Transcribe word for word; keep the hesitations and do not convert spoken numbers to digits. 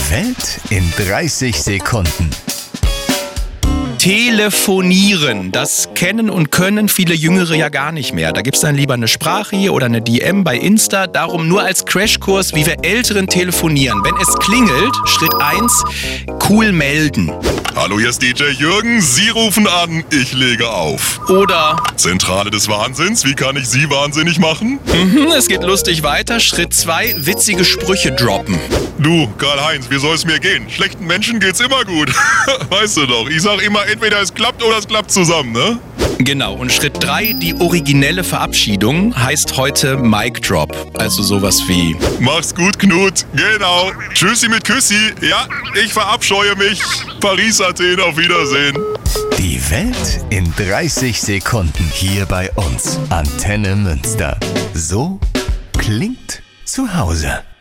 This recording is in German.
Welt in dreißig Sekunden. Telefonieren, das kennen und können viele Jüngere ja gar nicht mehr. Da gibt's dann lieber eine Sprache oder eine D M bei Insta. Darum nur als Crashkurs, wie wir Älteren telefonieren. Wenn es klingelt, Schritt eins, cool melden. Hallo, hier ist D J Jürgen. Sie rufen an, ich lege auf. Oder Zentrale des Wahnsinns, wie kann ich Sie wahnsinnig machen? mhm, es geht lustig weiter. Schritt zwei, witzige Sprüche droppen. Du, Karl-Heinz, wie soll es mir gehen? Schlechten Menschen geht's immer gut. Weißt du doch, ich sag immer, entweder es klappt oder es klappt zusammen, ne? Genau, und Schritt drei, die originelle Verabschiedung, heißt heute Mic Drop. Also sowas wie: Mach's gut, Knut. Genau. Tschüssi mit Küssi. Ja, ich verabscheue mich. Paris, Athen, auf Wiedersehen. Die Welt in dreißig Sekunden hier bei uns. Antenne Münster. So klingt zu Hause.